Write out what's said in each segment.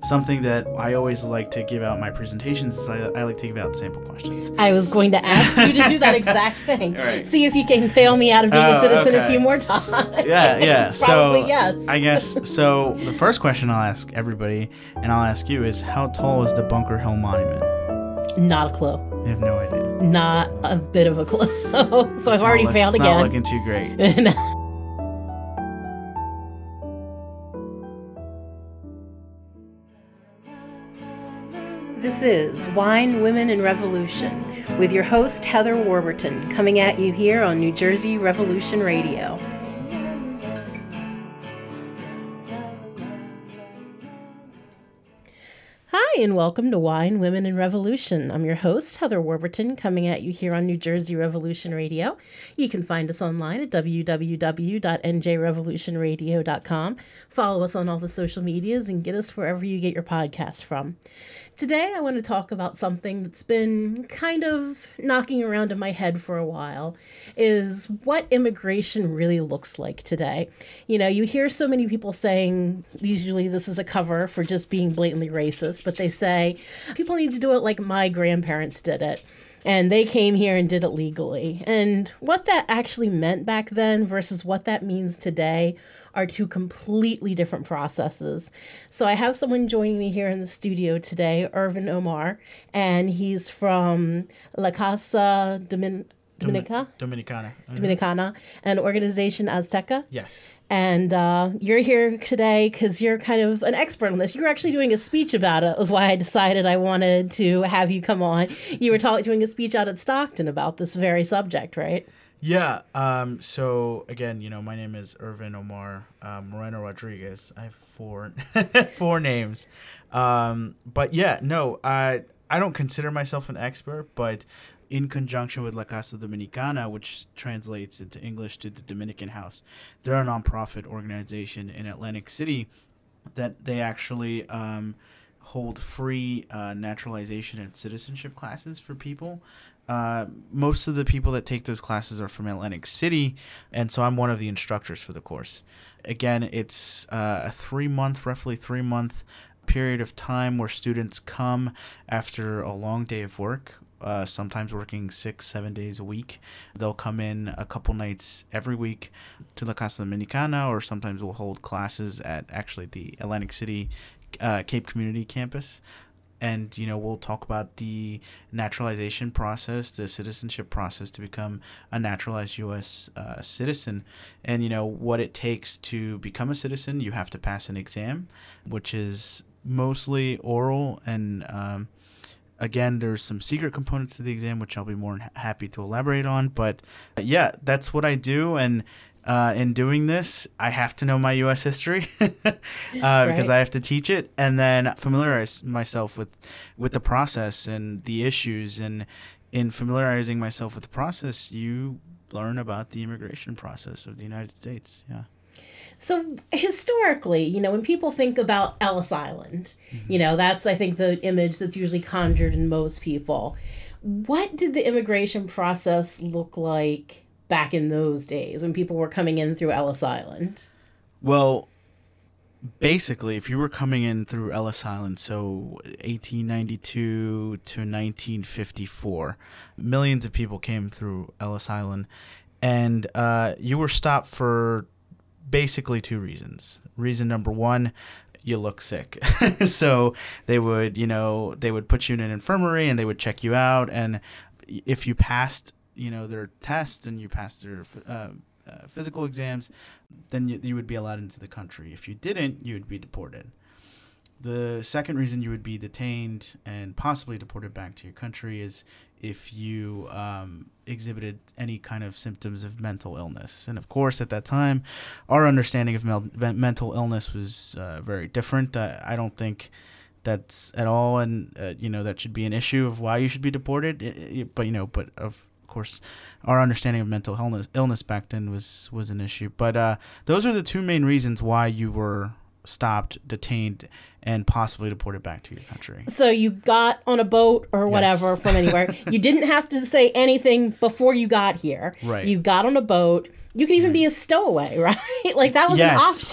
something that I always like to give out my presentations is I like to give out sample questions. I was going to ask you to do that exact thing. Right. See if you can fail me out of being a citizen a few more times. Yeah. Probably So yes. I guess so. The first question I'll ask everybody, and I'll ask you, is how tall is the Bunker Hill Monument? Not a clue. I have no idea. Not a bit of a clue. So I've already failed again. It's again. not looking too great. This is Wine, Women, and Revolution with your host, Heather Warburton, coming at you here on New Jersey Revolution Radio. Hi, and welcome to Wine, Women, and Revolution. I'm your host, Heather Warburton, coming at you here on New Jersey Revolution Radio. You can find us online at www.njrevolutionradio.com. Follow us on all the social medias and get us wherever you get your podcasts from. Today, I want to talk about something that's been kind of knocking around in my head for a while, is what immigration really looks like today. You know, you hear so many people saying, usually this is a cover for just being blatantly racist, but they say, people need to do it like my grandparents did it. And they came here and did it legally. And what that actually meant back then versus what that means today are two completely different processes. So I have someone joining me here in the studio today, Irvin Omar, and he's from La Casa Dominicana, an organization Azteca. Yes. And you're here today because you're kind of an expert on this. You were actually doing a speech about it. That was why I decided I wanted to have you come on. You were doing a speech out at Stockton about this very subject, right? Yeah. So again, my name is Irvin Omar Moreno Rodriguez. I have four names. But yeah, no, I don't consider myself an expert, but in conjunction with La Casa Dominicana, which translates into English to the Dominican House, they're a nonprofit organization in Atlantic City that they actually hold free naturalization and citizenship classes for people. Most of the people that take those classes are from Atlantic City, and so I'm one of the instructors for the course. Again, it's a roughly 3 month period of time where students come after a long day of work, sometimes working 6-7 days a week. They'll come in a couple nights every week to La Casa Dominicana, or sometimes we'll hold classes at actually the Atlantic City Cape Community Campus. And, we'll talk about the naturalization process, the citizenship process to become a naturalized U.S. Citizen. And, what it takes to become a citizen. You have to pass an exam, which is mostly oral. And, again, there's some secret components to the exam, which I'll be more than happy to elaborate on. But, yeah, that's what I do. And in doing this, I have to know my U.S. history because I have to teach it, and then familiarize myself with the process and the issues. And in familiarizing myself with the process, you learn about the immigration process of the United States. Yeah. So historically, when people think about Ellis Island, that's, I think, the image that's usually conjured in most people. What did the immigration process look like back in those days when people were coming in through Ellis Island? Well, basically, if you were coming in through Ellis Island, so 1892 to 1954, millions of people came through Ellis Island, and you were stopped for basically two reasons. Reason number one, you look sick. So they would put you in an infirmary and they would check you out, and if you passed their tests and you passed their physical exams, then you would be allowed into the country. If you didn't, you would be deported. The second reason you would be detained and possibly deported back to your country is if you exhibited any kind of symptoms of mental illness. And of course, at that time, our understanding of mental illness was very different. I don't think that's at all, and that should be an issue of why you should be deported. But of course, our understanding of mental illness back then was an issue. But those are the two main reasons why you were stopped, detained, and possibly deported back to your country. So you got on a boat or whatever from anywhere. You didn't have to say anything before you got here. Right. You got on a boat. You could even be a stowaway, right? Like that was an option.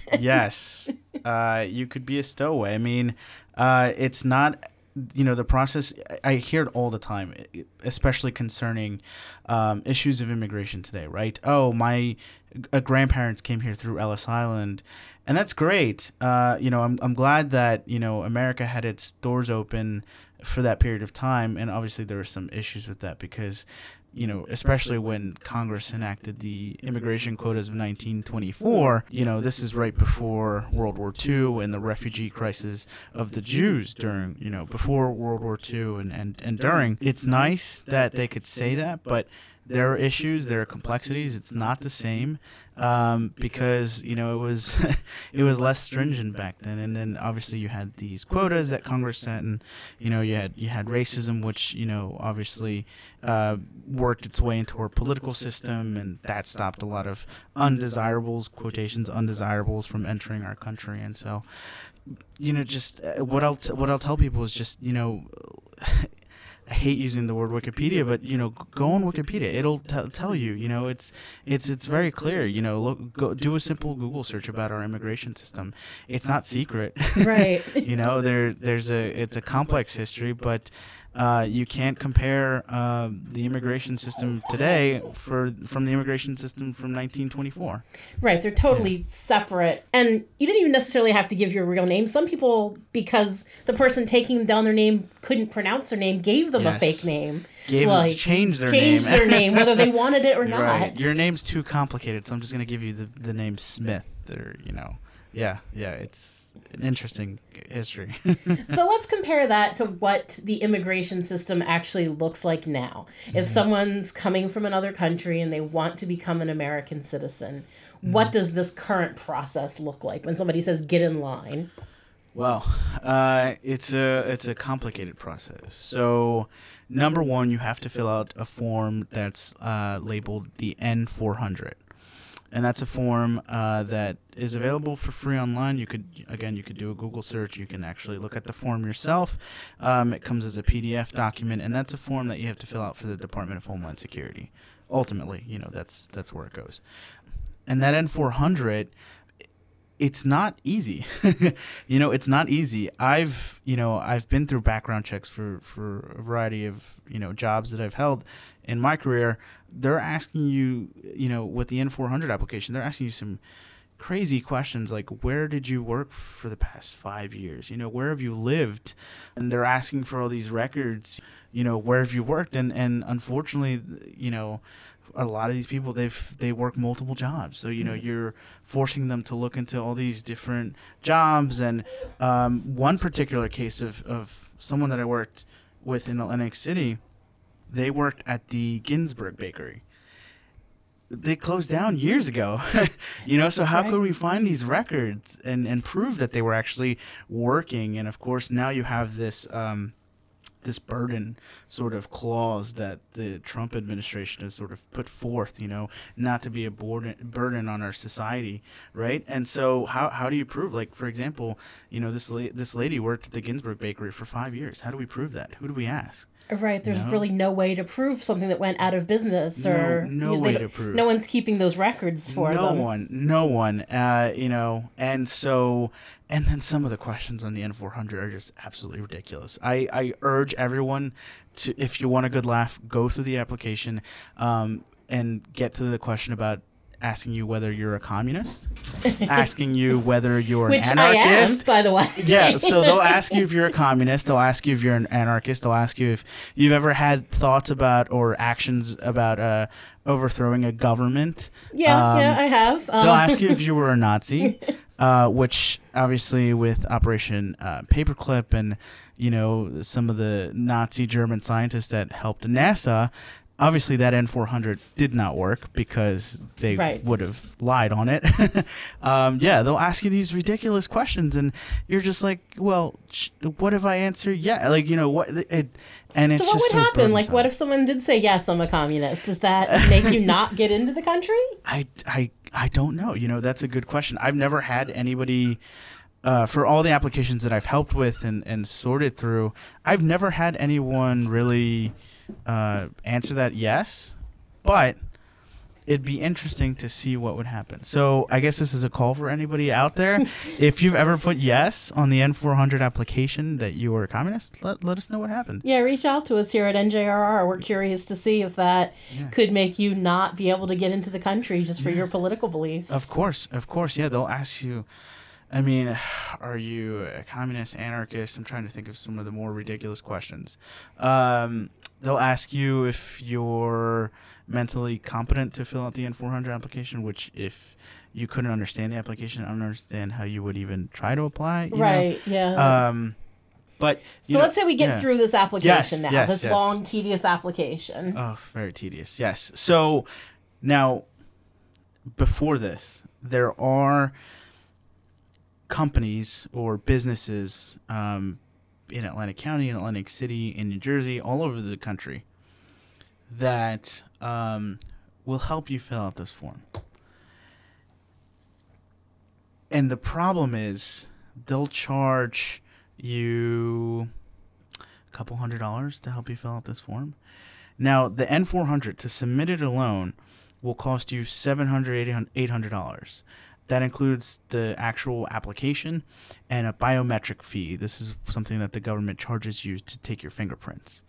Yes. You could be a stowaway. I mean, it's not, the process, I hear it all the time, especially concerning issues of immigration today, right? Oh, my grandparents came here through Ellis Island, and that's great. I'm glad that, America had its doors open for that period of time, and obviously there were some issues with that because especially when Congress enacted the immigration quotas of 1924, this is right before World War II and the refugee crisis of the Jews during, before World War II and during. It's nice that they could say that, but there are issues, there are complexities. It's not the same because it was it was less stringent back then. And then obviously you had these quotas that Congress set, and you had racism, which obviously worked its way into our political system, and that stopped a lot of undesirables from entering our country. And so just what I'll tell people is just I hate using the word Wikipedia, but go on Wikipedia. It'll tell you. It's very clear. Go do a simple Google search about our immigration system. It's not secret, right? It's a complex history, but you can't compare the immigration system today from the immigration system from 1924. Right, they're totally separate. And you didn't even necessarily have to give your real name. Some people, because the person taking down their name couldn't pronounce their name, gave them a fake name. Changed their name, whether they wanted it or not. Right. Your name's too complicated, so I'm just going to give you the name Smith, or Yeah, it's an interesting history. So let's compare that to what the immigration system actually looks like now. If someone's coming from another country and they want to become an American citizen, what does this current process look like when somebody says get in line? Well, it's a complicated process. So, number one, you have to fill out a form that's labeled the N-400. And that's a form that is available for free online. You could do a Google search. You can actually look at the form yourself. It comes as a PDF document, and that's a form that you have to fill out for the Department of Homeland Security. Ultimately, that's where it goes. And that N-400, it's not easy. It's not easy. I've been through background checks for a variety of, jobs that I've held in my career. They're asking you, with the N-400 application, they're asking you some crazy questions like, where did you work for the past 5 years? Where have you lived? And they're asking for all these records, where have you worked? And unfortunately, a lot of these people, they work multiple jobs. So, you're forcing them to look into all these different jobs. And one particular case of someone that I worked with in Atlantic City, they worked at the Ginsberg Bakery. They closed down years ago, so how could we find these records and prove that they were actually working? And of course, now you have this this burden sort of clause that the Trump administration has sort of put forth, not to be a burden on our society, right? And so how do you prove, like, for example, this lady worked at the Ginsberg Bakery for 5 years. How do we prove that? Who do we ask? Right, there's really no way to prove something that went out of business, or no way to prove. No one's keeping those records for them. No one. And so, and then some of the questions on the N-400 are just absolutely ridiculous. I urge everyone to, if you want a good laugh, go through the application, and get to the question about asking you whether you're a communist, asking you whether you're an anarchist. Which I am, by the way. Yeah, so they'll ask you if you're a communist. They'll ask you if you're an anarchist. They'll ask you if you've ever had thoughts about or actions about overthrowing a government. Yeah, I have. They'll ask you if you were a Nazi, which obviously with Operation Paperclip and, some of the Nazi German scientists that helped NASA, obviously, that N-400 did not work because they would have lied on it. They'll ask you these ridiculous questions, and you're just like, well, what if I answer yeah? Like, what? And it's so what just would so happen? Like, burdensome. what if someone did say, yes, I'm a communist? Does that make you not get into the country? I don't know. That's a good question. I've never had anybody... for all the applications that I've helped with and sorted through, I've never had anyone really... answer that yes, but it'd be interesting to see what would happen. So I guess this is a call for anybody out there. If you've ever put yes on the N400 application that you were a communist, let us know what happened. Yeah, reach out to us here at NJRR. We're curious to see if that could make you not be able to get into the country just for your political beliefs. Of course. Yeah, they'll ask you, I mean, are you a communist, anarchist? I'm trying to think of some of the more ridiculous questions. They'll ask you if you're mentally competent to fill out the N400 application, which if you couldn't understand the application, I don't understand how you would even try to apply. Right, yeah. But so let's say we get through this application now, this yes. long, tedious application. Oh, very tedious, yes. So now, before this, there are companies or businesses in Atlantic County, in Atlantic City, in New Jersey, all over the country that will help you fill out this form. And the problem is they'll charge you a couple $100 to help you fill out this form. Now, the N400, to submit it alone, will cost you $700, $800. That includes the actual application and a biometric fee. This is something that the government charges you to take your fingerprints.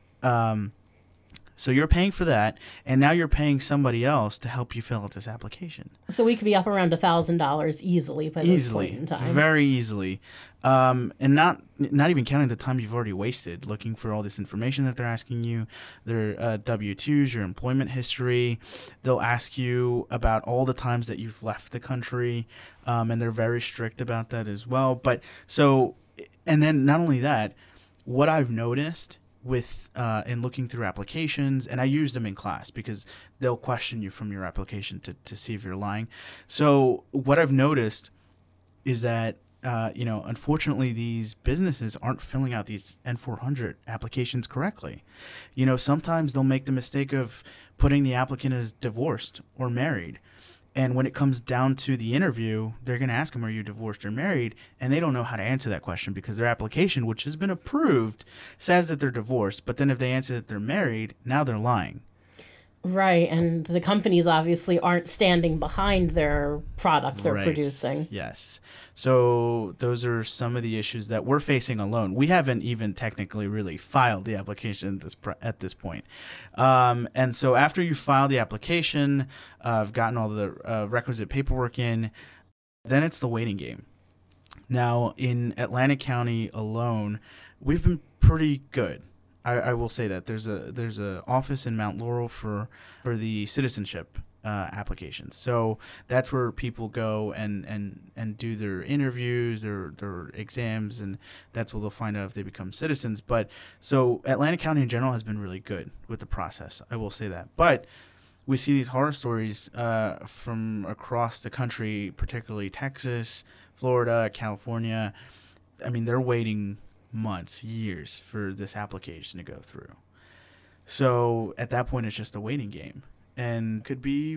So you're paying for that, and now you're paying somebody else to help you fill out this application. So we could be up around $1,000 easily by this point in time. Very easily. And not even counting the time you've already wasted looking for all this information that they're asking you, their W-2s, your employment history. They'll ask you about all the times that you've left the country, and they're very strict about that as well. But so, and then not only that, what I've noticed with in looking through applications, and I use them in class because they'll question you from your application to see if you're lying. So what I've noticed is that unfortunately these businesses aren't filling out these N400 applications correctly. Sometimes they'll make the mistake of putting the applicant as divorced or married. And when it comes down to the interview, they're going to ask them, are you divorced or married? And they don't know how to answer that question because their application, which has been approved, says that they're divorced. But then if they answer that they're married, now they're lying. Right. And the companies obviously aren't standing behind their product they're producing. Yes. So those are some of the issues that we're facing alone. We haven't even technically really filed the application at this point. And so after you file the application, I've gotten all the requisite paperwork in, then it's the waiting game. Now, in Atlantic County alone, we've been pretty good. I will say that there's a office in Mount Laurel for the citizenship applications. So that's where people go and do their interviews, their exams, and that's where they'll find out if they become citizens. But so Atlantic County in general has been really good with the process. I will say that. But we see these horror stories from across the country, particularly Texas, Florida, California. I mean, they're waiting months, years for this application to go through. So at that point, it's just a waiting game, and could be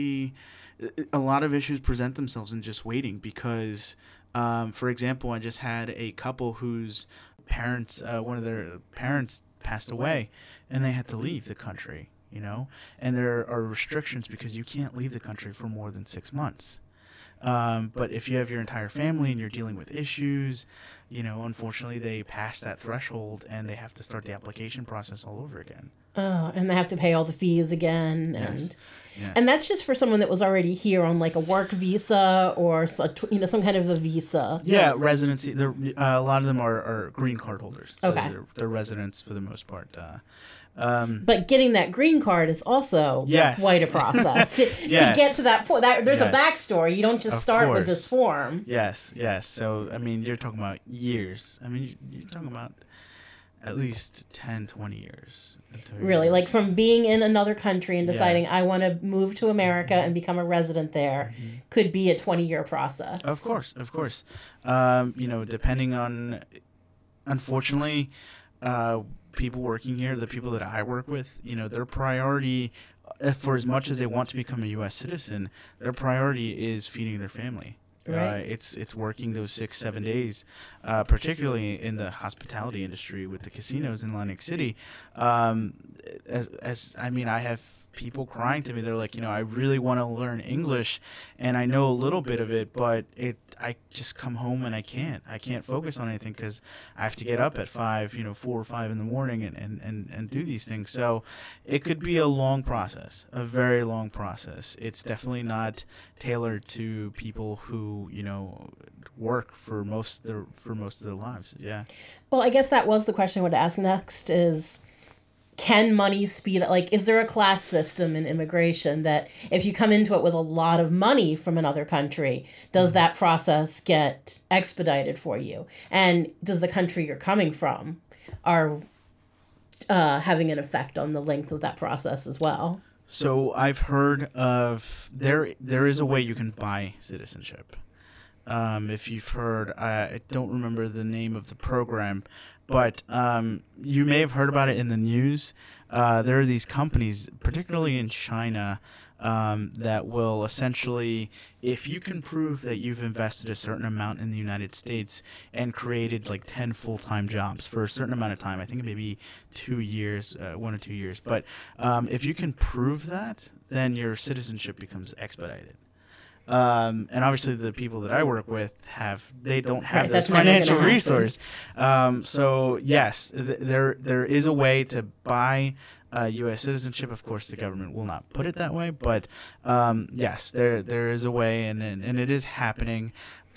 a lot of issues present themselves in just waiting because, for example, I just had a couple whose parents, one of their parents passed away, and they had to leave the country, and there are restrictions because you can't leave the country for more than 6 months. But if you have your entire family and you're dealing with issues, unfortunately they pass that threshold and they have to start the application process all over again. Oh, and they have to pay all the fees again. Yes. And that's just for someone that was already here on like a work visa or some kind of a visa. Yeah, residency. A lot of them are green card holders. So okay. They're residents for the most part. But getting that green card is also quite a process to get to that point. There's a backstory. You don't just start with this form. Yes. So, I mean, you're talking about years. I mean, you're talking about at least 10, 20 years. Really? Like from being in another country and deciding I want to move to America and become a resident there could be a 20-year process. Of course. Depending on, unfortunately, people working here, the people that I work with, their priority, for as much as they want to become a U.S. citizen, their priority is feeding their family. Right. It's working those 6-7 days, particularly in the hospitality industry with the casinos in Atlantic City. As I mean, I have people crying to me. They're like, I really want to learn English, and I know a little bit of it, but I just come home and I can't focus on anything because I have to get up at 5, 4 or 5 in the morning and do these things. So it could be a long process, a very long process. It's definitely not tailored to people who, work for most of their lives. Yeah. Well, I guess that was the question I would ask next is, can money speed up? Like, is there a class system in immigration that if you come into it with a lot of money from another country, does that process get expedited for you? And does the country you're coming from are having an effect on the length of that process as well? So I've heard of there is a way you can buy citizenship. If you've heard, I don't remember the name of the program, but you may have heard about it in the news. There are these companies, particularly in China, that will essentially, if you can prove that you've invested a certain amount in the United States and created like 10 full-time jobs for a certain amount of time, I think maybe 2 years, 1 or 2 years, but if you can prove that, then your citizenship becomes expedited. And obviously the people that I work with don't have this financial resource. So yes, there is a way to buy U.S. citizenship. Of course, the government will not put it that way, but yes, there is a way, and it is happening.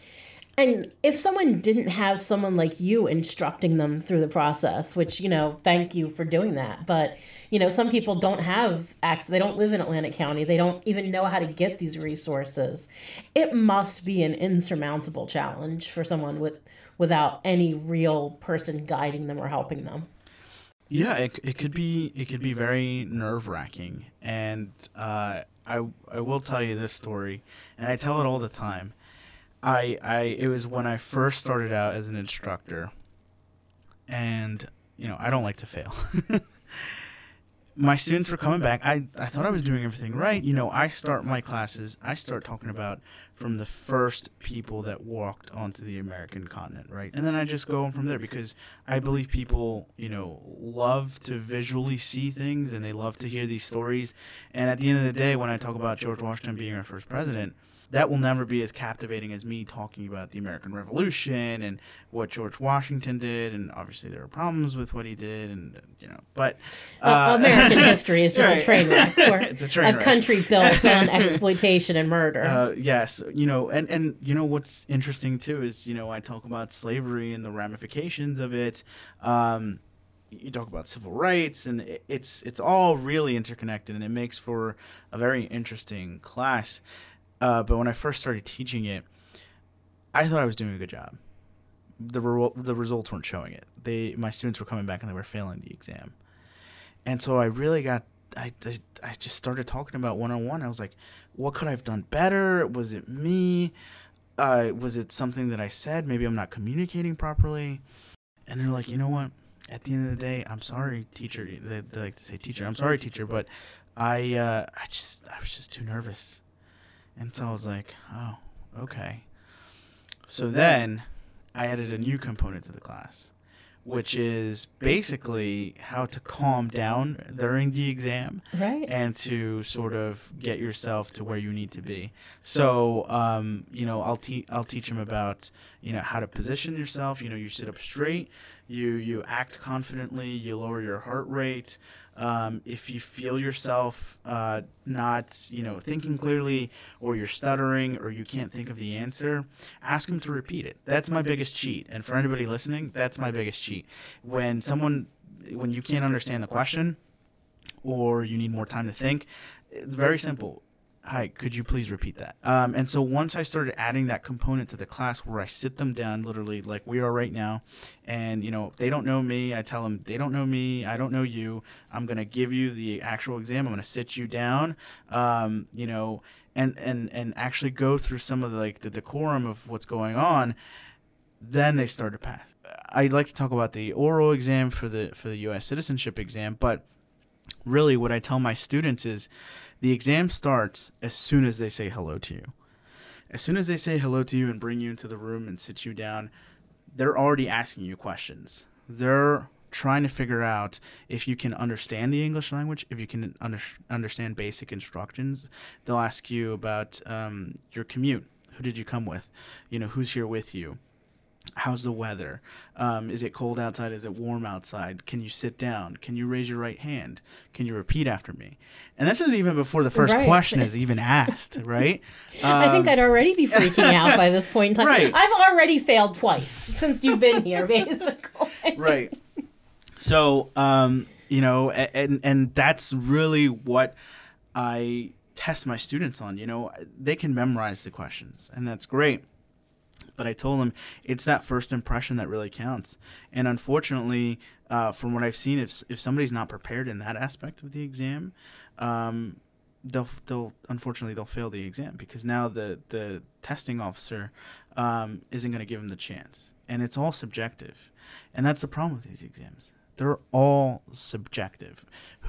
And if someone didn't have someone like you instructing them through the process, which, thank you for doing that. But, some people don't have access. They don't live in Atlantic County. They don't even know how to get these resources. It must be an insurmountable challenge for someone without any real person guiding them or helping them. Yeah, it could be very nerve-wracking. And I will tell you this story, and I tell it all the time. It was when I first started out as an instructor, and I don't like to fail. My students were coming back. I thought I was doing everything right. I start my classes. I start talking about from the first people that walked onto the American continent, right? And then I just go on from there because I believe people, love to visually see things and they love to hear these stories. And at the end of the day, when I talk about George Washington being our first president, that will never be as captivating as me talking about the American Revolution and what George Washington did, and obviously there are problems with what he did, and but American history is just a train wreck. It's a train wreck. Country built on exploitation and murder. Yes, and what's interesting too is I talk about slavery and the ramifications of it. You talk about civil rights, and it's all really interconnected, and it makes for a very interesting class. But when I first started teaching it, I thought I was doing a good job. The results weren't showing it. My students were coming back and they were failing the exam. And so I really I just started talking about one-on-one. I was like, what could I have done better? Was it me? Was it something that I said? Maybe I'm not communicating properly. And they're like, you know what? At the end of the day, I'm sorry, teacher. They like to say teacher. I'm sorry, teacher, but I was just too nervous. And so I was like, oh, okay. So then I added a new component to the class, which is basically how to calm down during the exam, right? And to sort of get yourself to where you need to be. So, I'll teach them about, how to position yourself. You sit up straight, you act confidently, you lower your heart rate. If you feel yourself not, thinking clearly, or you're stuttering, or you can't think of the answer, ask them to repeat it. That's my biggest cheat. And for anybody listening, that's my biggest cheat. When you can't understand the question, or you need more time to think, very simple. Hi, could you please repeat that? And so once I started adding that component to the class where I sit them down literally like we are right now, and, they don't know me, I tell them they don't know me, I don't know you, I'm going to give you the actual exam, I'm going to sit you down, and actually go through some of the decorum of what's going on, then they start to pass. I'd like to talk about the oral exam for the U.S. citizenship exam, but really what I tell my students is the exam starts as soon as they say hello to you. as soon as they say hello to you and bring you into the room and sit you down, they're already asking you questions. They're trying to figure out if you can understand the English language, if you can understand basic instructions. They'll ask you about your commute. Who did you come with? Who's here with you? How's the weather? Is it cold outside? Is it warm outside? Can you sit down? Can you raise your right hand? Can you repeat after me? And this is even before the first question is even asked, right? I think I'd already be freaking out by this point in time. Right. I've already failed twice since you've been here, basically. Right. So, and that's really what I test my students on. They can memorize the questions, and that's great. But I told them it's that first impression that really counts. And unfortunately, from what I've seen, if somebody's not prepared in that aspect of the exam, they'll fail the exam, because now the testing officer isn't going to give them the chance. And it's all subjective. And that's the problem with these exams. They're all subjective.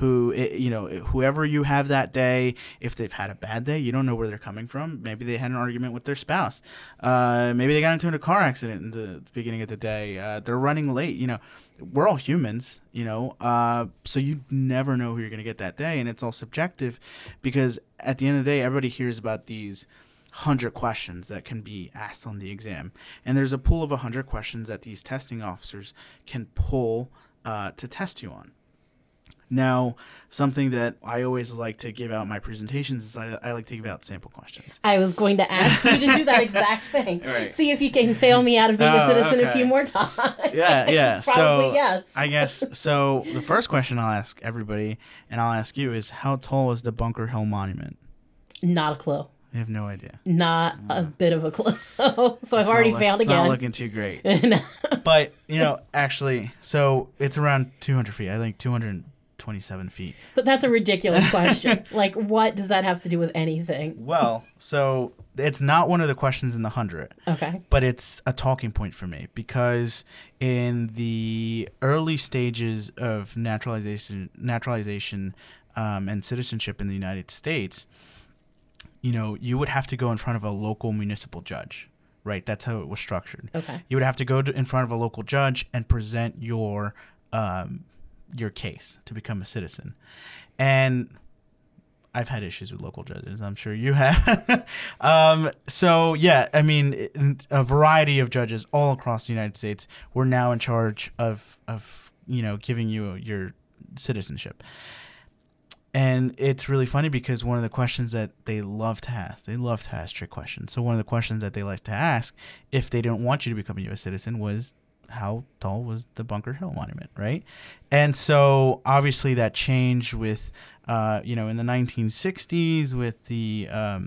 Whoever you have that day, if they've had a bad day, you don't know where they're coming from. Maybe they had an argument with their spouse. Maybe they got into a car accident in the beginning of the day. They're running late. We're all humans, so you never know who you're going to get that day. And it's all subjective, because at the end of the day, everybody hears about these 100 questions that can be asked on the exam. And there's a pool of 100 questions that these testing officers can pull to test you on. Now, something that I always like to give out in my presentations is I like to give out sample questions. I was going to ask you to do that exact thing. Right. See if you can fail me out of being a citizen a few more times. Yeah. Probably yes. I guess, so the first question I'll ask everybody, and I'll ask you, is how tall is the Bunker Hill Monument? Not a clue. I have no idea. Not a bit of a clue. So I've already failed again. It's not looking too great. But, actually, so it's around 200 feet. I think 227 feet. But that's a ridiculous question. Like, what does that have to do with anything? Well, so it's not one of the questions in the 100. Okay. But it's a talking point for me, because in the early stages of naturalization and citizenship in the United States, you would have to go in front of a local municipal judge, right? That's how it was structured. Okay. You would have to go in front of a local judge and present your case to become a citizen. And I've had issues with local judges. I'm sure you have. So, yeah, I mean, a variety of judges all across the United States were now in charge of giving you your citizenship. And it's really funny, because one of the questions that they love to ask trick questions. So one of the questions that they like to ask, if they didn't want you to become a U.S. citizen, was how tall was the Bunker Hill Monument, right? And so obviously that changed with, in the 1960s with the,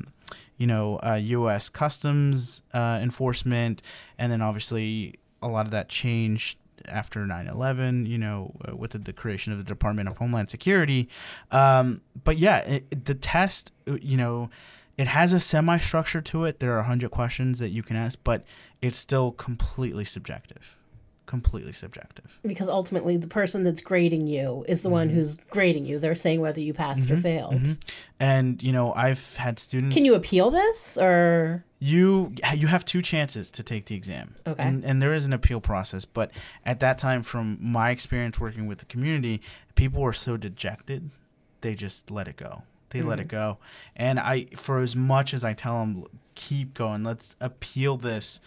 U.S. Customs enforcement, and then obviously a lot of that changed after 9/11, with the creation of the Department of Homeland Security. But yeah, the test, it has a semi-structure to it. There are 100 questions that you can ask, but it's still completely subjective. Because ultimately the person that's grading you is the one who's grading you. They're saying whether you passed or failed. And, I've had students... Can you appeal this, or... You have 2 chances to take the exam. Okay. And there is an appeal process. But at that time, from my experience working with the community, people were so dejected, they just let it go. Let it go. And for as much as I tell them, keep going, let's appeal this.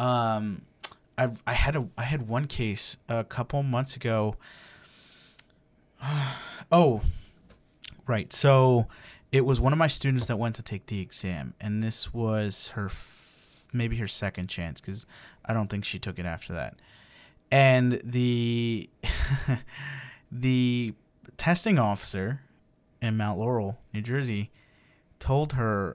I had one case a couple months ago. Oh, right. So it was one of my students that went to take the exam, and this was maybe her second chance, because I don't think she took it after that. And the testing officer in Mount Laurel, New Jersey, told her,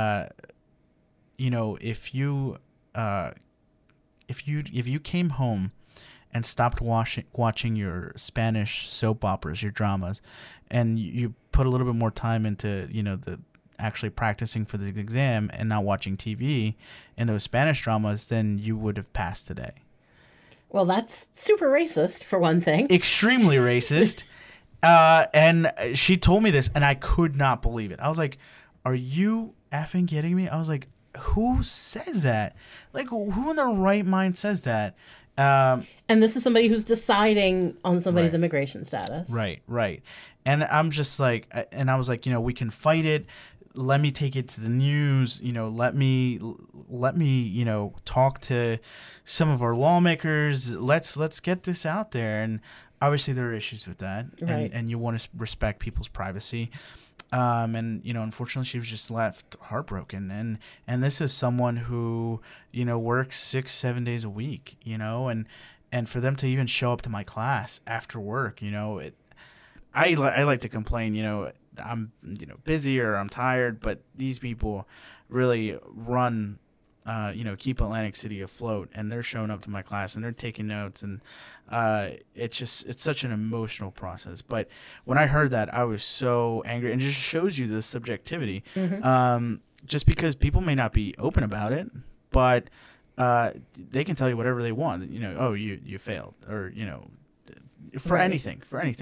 if you came home and stopped watching your Spanish soap operas, your dramas, and you put a little bit more time into, the actually practicing for the exam and not watching TV and those Spanish dramas, then you would have passed today. Well, that's super racist, for one thing. Extremely racist. And she told me this, and I could not believe it. I was like, are you effing kidding me? I was like, who says that? Like, who in their right mind says that? And this is somebody who's deciding on somebody's Right. immigration status. Right. And I'm just like, and I was like, we can fight it. Let me take it to the news. Let me, talk to some of our lawmakers. Let's get this out there. And obviously there are issues with that. Right. And you want to respect people's privacy. And unfortunately, she was just left heartbroken. And this is someone who, works 6-7 days a week, and for them to even show up to my class after work, I like to complain, I'm, busy or I'm tired, but these people really run, keep Atlantic City afloat, and they're showing up to my class and they're taking notes, and it's such an emotional process. But when I heard that, I was so angry, and it just shows you the subjectivity. Just because people may not be open about it, but they can tell you whatever they want. Oh, you failed, or for anything.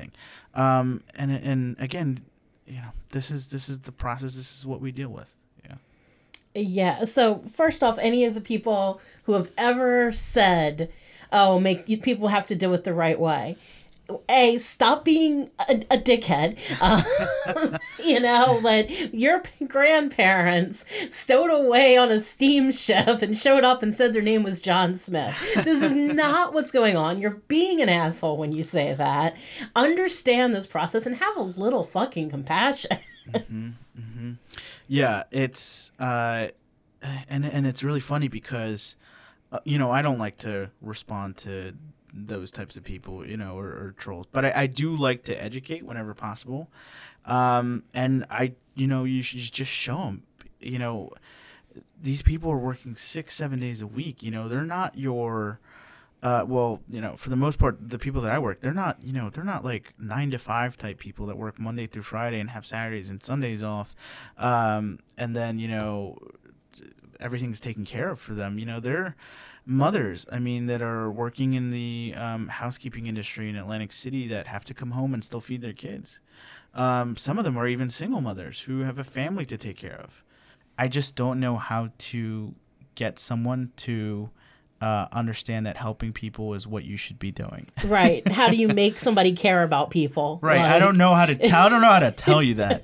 And again, this is the process. This is what we deal with. Yeah. So first off, any of the people who have ever said, "Oh, people have to do it the right way," stop being a dickhead. But your grandparents stowed away on a steamship and showed up and said their name was John Smith. This is not what's going on. You're being an asshole when you say that. Understand this process and have a little fucking compassion. Yeah, it's and it's really funny because I don't like to respond to those types of people, or trolls, but I do like to educate whenever possible. And you should just show them, these people are working 6-7 days a week. They're not your, for the most part, the people that I work, they're not like 9-to-5 type people that work Monday through Friday and have Saturdays and Sundays off. And then, everything's taken care of for them. They're mothers, that are working in the housekeeping industry in Atlantic City that have to come home and still feed their kids. Some of them are even single mothers who have a family to take care of. I just don't know how to get someone to understand that helping people is what you should be doing. Right. How do you make somebody care about people? Right. I don't know how to tell you that.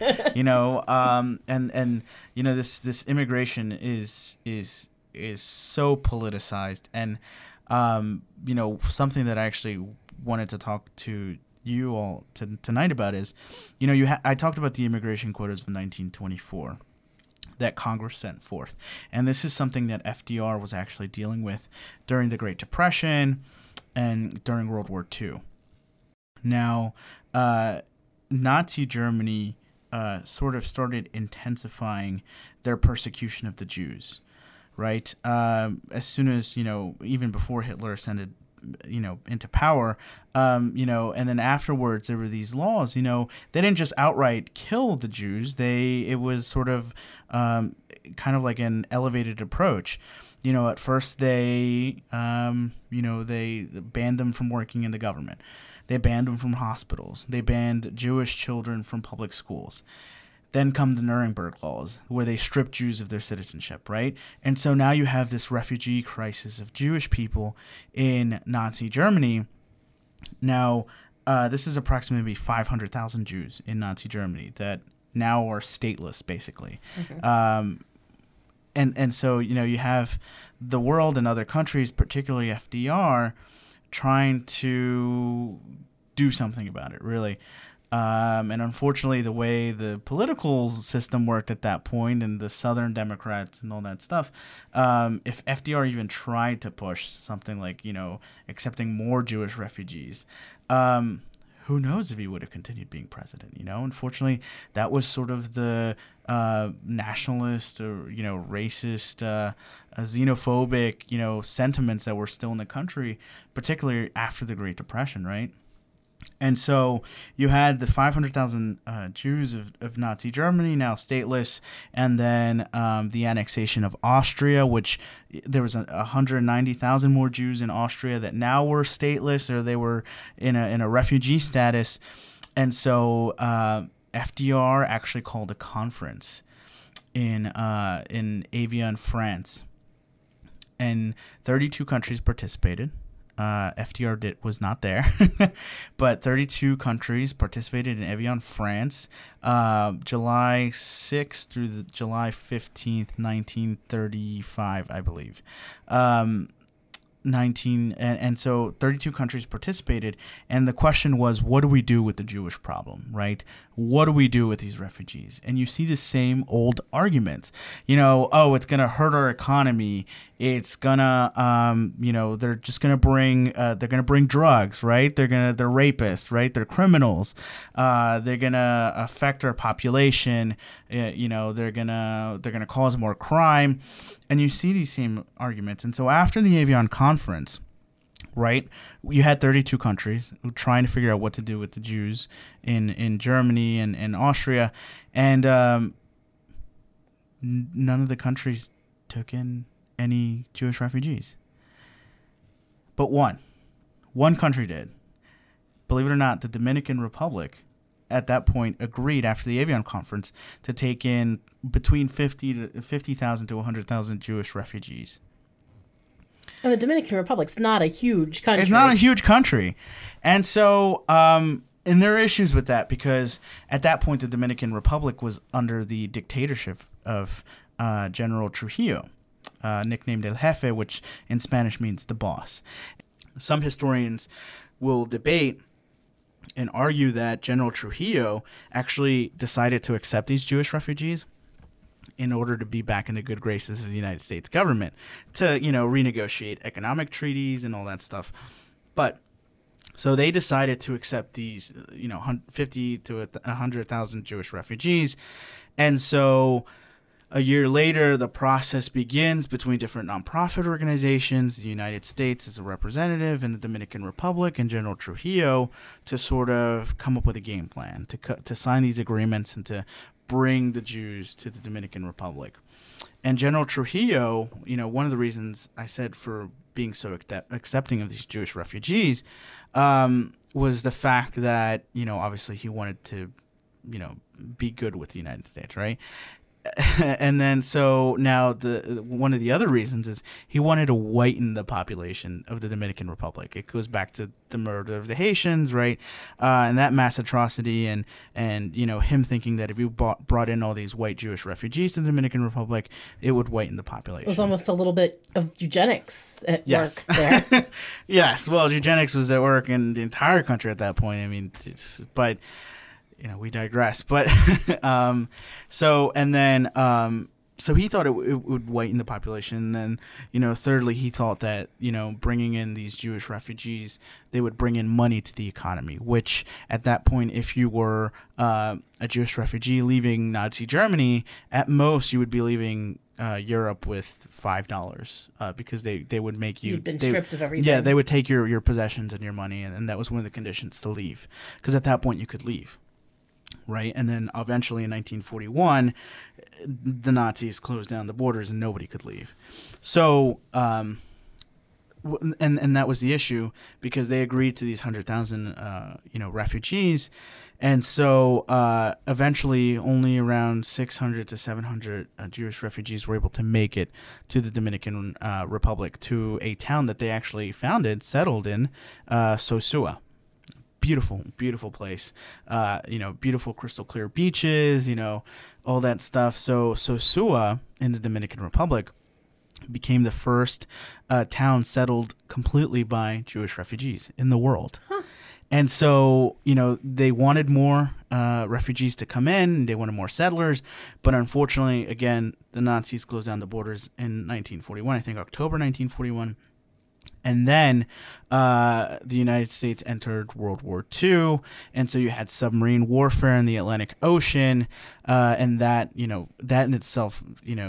This immigration is so politicized, and something that I actually wanted to talk to you all tonight about is, I talked about the immigration quotas of 1924 that Congress sent forth, and this is something that FDR was actually dealing with during the Great Depression and during World War II. Now, Nazi Germany sort of started intensifying their persecution of the Jews. Right. As soon as, even before Hitler ascended, into power, and then afterwards there were these laws, they didn't just outright kill the Jews. It was sort of kind of like an elevated approach. At first they banned them from working in the government. They banned them from hospitals. They banned Jewish children from public schools. Then come the Nuremberg laws, where they stripped Jews of their citizenship, right? And so now you have this refugee crisis of Jewish people in Nazi Germany. Now, this is approximately 500,000 Jews in Nazi Germany that now are stateless, basically. And so, you have the world and other countries, particularly FDR, trying to do something about it, really. And unfortunately, the way the political system worked at that point and the Southern Democrats and all that stuff, if FDR even tried to push something like, accepting more Jewish refugees, who knows if he would have continued being president, Unfortunately, that was sort of the nationalist or, racist, xenophobic, sentiments that were still in the country, particularly after the Great Depression, right? And so you had the 500,000 Jews of Nazi Germany, now stateless, and then the annexation of Austria, which there was 190,000 more Jews in Austria that now were stateless, or they were in a refugee status. And so FDR actually called a conference in Avion, France, and 32 countries participated. FDR was not there, but 32 countries participated in Evian, France, July 6th through July 15th, 1935, I believe. And so 32 countries participated, and the question was, what do we do with the Jewish problem, right? What do we do with these refugees? And you see the same old arguments, it's going to hurt our economy. It's gonna, they're just gonna bring drugs, right? They're rapists, right? They're criminals. They're gonna affect our population. They're gonna cause more crime, and you see these same arguments. And so after the Evian conference, right, you had 32 countries trying to figure out what to do with the Jews in Germany and Austria, and none of the countries took in any Jewish refugees. But one country did. Believe it or not, the Dominican Republic at that point agreed after the Evian conference to take in between 50,000 to 100,000 Jewish refugees. And the Dominican Republic's not a huge country. It's not a huge country. And so, and there are issues with that because at that point the Dominican Republic was under the dictatorship of General Trujillo, nicknamed El Jefe, which in Spanish means the boss. Some historians will debate and argue that General Trujillo actually decided to accept these Jewish refugees in order to be back in the good graces of the United States government to, renegotiate economic treaties and all that stuff. But so they decided to accept these, 50 to 100,000 Jewish refugees. And so a year later, the process begins between different nonprofit organizations, the United States as a representative, and the Dominican Republic and General Trujillo to sort of come up with a game plan to sign these agreements and to bring the Jews to the Dominican Republic. And General Trujillo, one of the reasons I said for being so accepting of these Jewish refugees was the fact that, obviously he wanted to, be good with the United States, right? And then so now one of the other reasons is he wanted to whiten the population of the Dominican Republic. It goes back to the murder of the Haitians, right? And that mass atrocity and him thinking that if you brought in all these white Jewish refugees to the Dominican Republic, it would whiten the population. It was almost a little bit of eugenics at work there. Yes, well, eugenics was at work in the entire country at that point. I mean, but we digress. But so he thought it would whiten the population. And then, thirdly, he thought that, bringing in these Jewish refugees, they would bring in money to the economy, which at that point, if you were a Jewish refugee leaving Nazi Germany, at most you would be leaving Europe with $5 because they would make you. You'd been stripped of everything. Yeah, they would take your possessions and your money, and that was one of the conditions to leave, because at that point you could leave. Right, and then eventually in 1941, the Nazis closed down the borders and nobody could leave. So, and that was the issue because they agreed to these 100,000, refugees, and so eventually only around 600 to 700 Jewish refugees were able to make it to the Dominican Republic, to a town that they actually settled in, Sosua. Beautiful place, beautiful crystal clear beaches, all that stuff. So Sosua in the Dominican Republic became the first town settled completely by Jewish refugees in the world. Huh. And so, they wanted more refugees to come in. They wanted more settlers. But unfortunately, again, the Nazis closed down the borders in 1941, I think October 1941. And then the United States entered World War II, and so you had submarine warfare in the Atlantic Ocean, and that in itself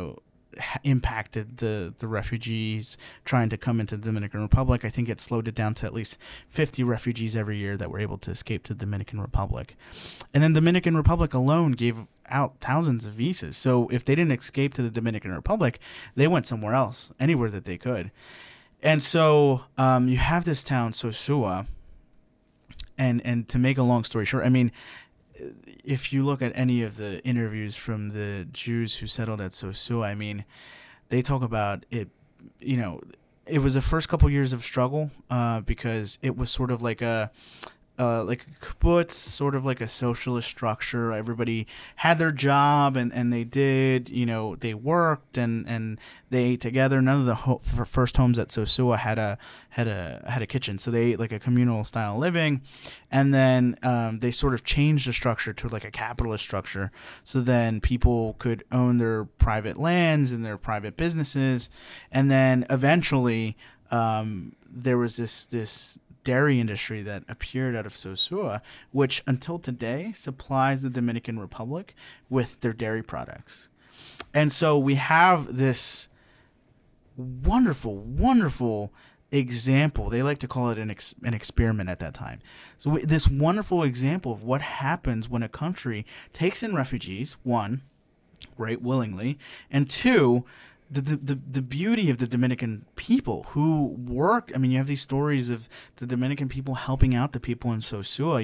impacted the refugees trying to come into the Dominican Republic. I think it slowed it down to at least 50 refugees every year that were able to escape to the Dominican Republic. And then the Dominican Republic alone gave out thousands of visas. So if they didn't escape to the Dominican Republic, they went somewhere else, anywhere that they could. And so you have this town, Sosua, and to make a long story short, I mean, if you look at any of the interviews from the Jews who settled at Sosua, I mean, they talk about it, it was the first couple years of struggle because it was sort of like a kibbutz, sort of like a socialist structure. Everybody had their job and they did, they worked and they ate together. None of the first homes at Sosua had a kitchen, so they ate like a communal style living. And then they sort of changed the structure to like a capitalist structure, so then people could own their private lands and their private businesses. And then eventually there was this dairy industry that appeared out of Sosua, which until today supplies the Dominican Republic with their dairy products. And so we have this wonderful, wonderful example. They like to call it an experiment at that time. So this wonderful example of what happens when a country takes in refugees, one, right, willingly, and two, the beauty of the Dominican people who worked. I mean, you have these stories of the Dominican people helping out the people in Sosua.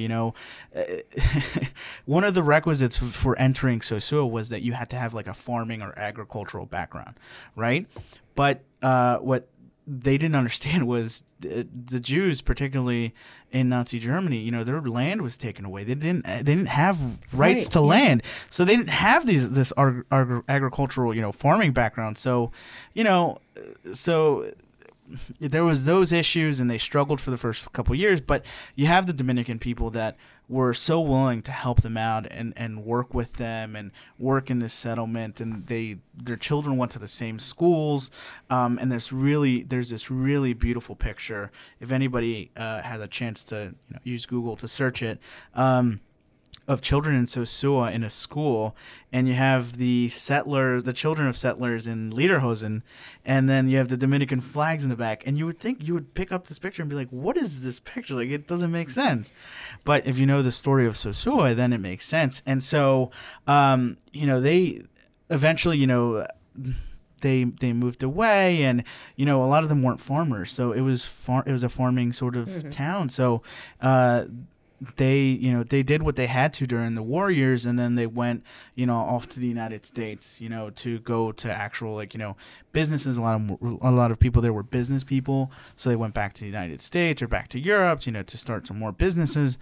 One of the requisites for entering Sosua was that you had to have like a farming or agricultural background, right? But what they didn't understand was the Jews, particularly in Nazi Germany, their land was taken away. They didn't have rights to land, so they didn't have this agricultural, farming background. So, so there was those issues, and they struggled for the first couple of years. But you have the Dominican people that were so willing to help them out and work with them and work in this settlement, and their children went to the same schools, and there's this really beautiful picture. If anybody has a chance to use Google to search it, of children in Sosua in a school, and you have the children of settlers in Lederhosen, and then you have the Dominican flags in the back, and you would think you would pick up this picture and be like, what is this picture? Like, it doesn't make sense. But if you know the story of Sosua, then it makes sense. And so, they eventually, they moved away, and a lot of them weren't farmers, so it was a farming sort of town. So they did what they had to during the war years, and then they went off to the United States to go to actual businesses. A lot of people there were business people, so they went back to the United States or back to Europe to start some more businesses.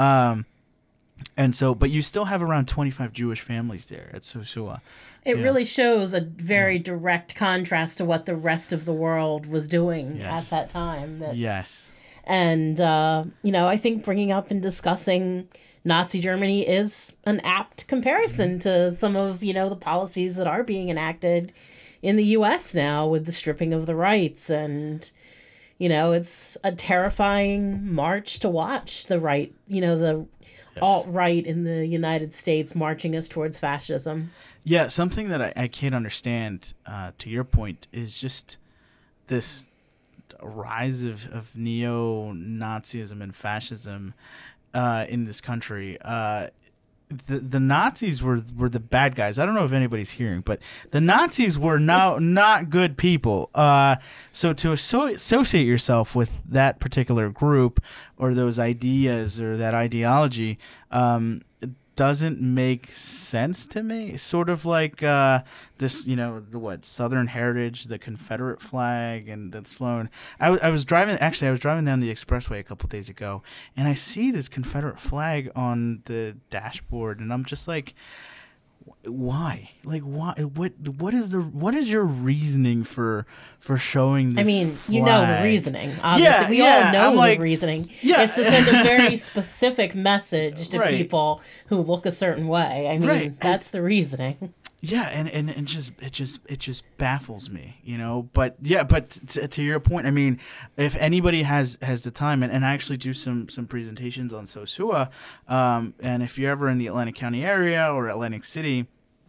And so, but you still have around 25 Jewish families there at Sosua. It really shows a very direct contrast to what the rest of the world was doing at that time. Yes. And, I think bringing up and discussing Nazi Germany is an apt comparison to some of, the policies that are being enacted in the U.S. now with the stripping of the rights. And, it's a terrifying march to watch the right, the alt-right in the United States marching us towards fascism. Yeah, something that I can't understand, to your point, is just this rise of neo-Nazism and fascism in this country. The Nazis were the bad guys. I don't know if anybody's hearing, but the Nazis were not good people. So to associate yourself with that particular group or those ideas or that ideology doesn't make sense to me. Sort of like this, the Southern heritage, the Confederate flag, and that's flown. I was driving down the expressway a couple days ago, and I see this Confederate flag on the dashboard, and I'm just like, why? Like, why? What is your reasoning for showing this? I mean, flag? The reasoning. Obviously, we all know the reasoning. Yeah. It's to send a very specific message to people who look a certain way. I mean, that's the reasoning. Yeah, and it just baffles me, But to your point, I mean, if anybody has the time, and I actually do some presentations on Sosua, and if you're ever in the Atlantic County area or Atlantic City,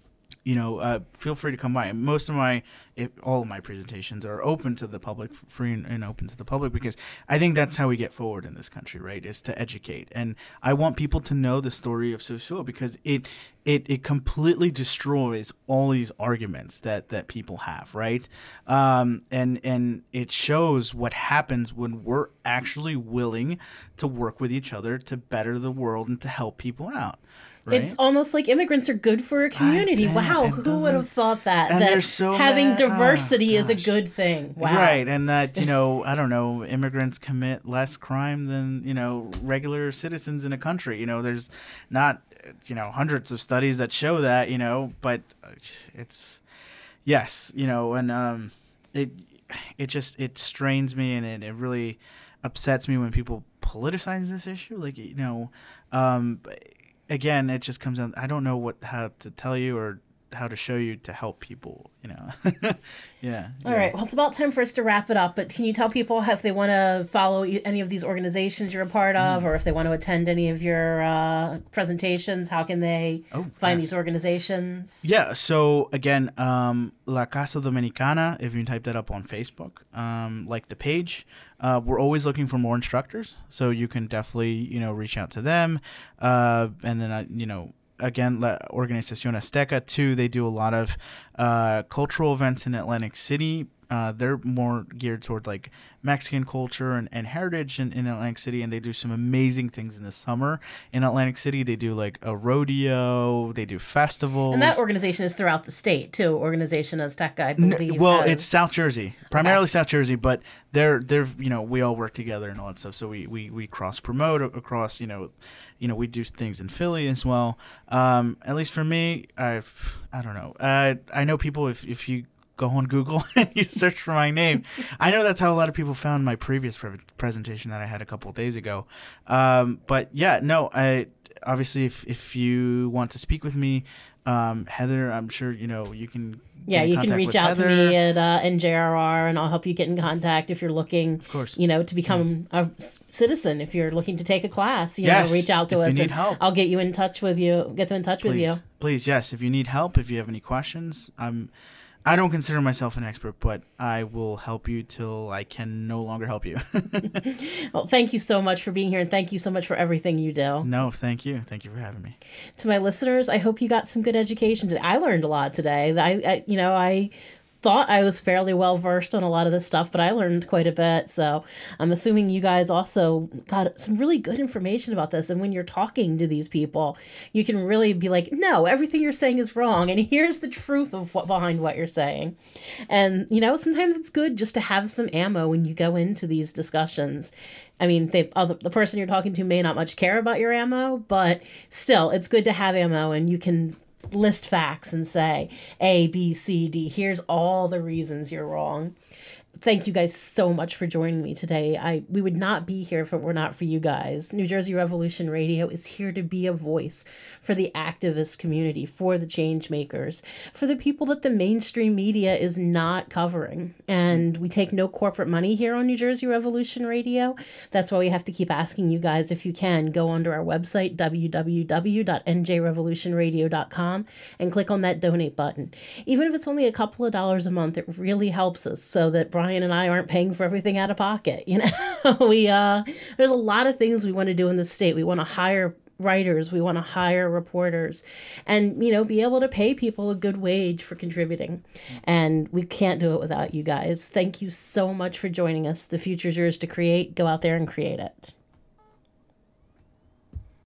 feel free to come by. All of my presentations are open to the public, free and open to the public, because I think that's how we get forward in this country, right? Is to educate. And I want people to know the story of Sosua, because it completely destroys all these arguments that people have, right? And it shows what happens when we're actually willing to work with each other to better the world and to help people out. right? It's almost like immigrants are good for a community. Wow, who would have thought that? And that they're so having mad. diversity is a Gosh. good thing. Wow. Right, and that, I don't know, immigrants commit less crime than, regular citizens in a country. There's not, hundreds of studies that show that, but it's, yes, and it strains me, and it really upsets me when people politicize this issue. Like, again, it just comes down, I don't know how to tell you or how to show you to help people, Yeah. All right. Well, it's about time for us to wrap it up. But can you tell people if they want to follow any of these organizations you're a part of, or if they want to attend any of your presentations, how can they find these organizations? Yeah. So again, La Casa Dominicana, if you can type that up on Facebook, like the page, we're always looking for more instructors. So you can definitely, reach out to them. And then, again, La Organización Azteca too. They do a lot of cultural events in Atlantic City. They're more geared toward like Mexican culture and heritage in Atlantic City, and they do some amazing things in the summer in Atlantic City. They do like a rodeo, they do festivals. And that organization is throughout the state too. Organización Azteca, I believe. It's South Jersey, primarily South Jersey, but they're we all work together and all that stuff. So we cross promote across, we do things in Philly as well. At least for me, I don't know. I know people, if you go on Google and you search for my name, I know that's how a lot of people found my previous presentation that I had a couple of days ago. But yeah, no, obviously if you want to speak with me, Heather, I'm sure, you can. Yeah, you can reach out to me at NJRR, and I'll help you get in contact if you're looking, of course, to become a citizen. If you're looking to take a class, yes, reach out to us. If you need help, I'll get you in touch with you. Get them in touch with you. Please, yes. If you need help, if you have any questions, I don't consider myself an expert, but I will help you till I can no longer help you. Well, thank you so much for being here, and thank you so much for everything you do. No, thank you. Thank you for having me. To my listeners, I hope you got some good education today. I learned a lot today. I thought I was fairly well versed on a lot of this stuff, but I learned quite a bit. So I'm assuming you guys also got some really good information about this. And when you're talking to these people, you can really be like, no, everything you're saying is wrong. And here's the truth of behind what you're saying. And, sometimes it's good just to have some ammo when you go into these discussions. I mean, the person you're talking to may not much care about your ammo, but still, it's good to have ammo, and you can list facts and say A, B, C, D. Here's all the reasons you're wrong. Thank you guys so much for joining me today. We would not be here if it were not for you guys. New Jersey Revolution Radio is here to be a voice for the activist community, for the change makers, for the people that the mainstream media is not covering. And we take no corporate money here on New Jersey Revolution Radio. That's why we have to keep asking you guys, if you can, go onto our website, www.njrevolutionradio.com, and click on that donate button. Even if it's only a couple of dollars a month, it really helps us so that Brian and I aren't paying for everything out of pocket. There's a lot of things we want to do in the state. We want to hire writers, we want to hire reporters, and be able to pay people a good wage for contributing. And we can't do it without you guys. Thank you so much for joining us. The future's yours to create. Go out there and create it.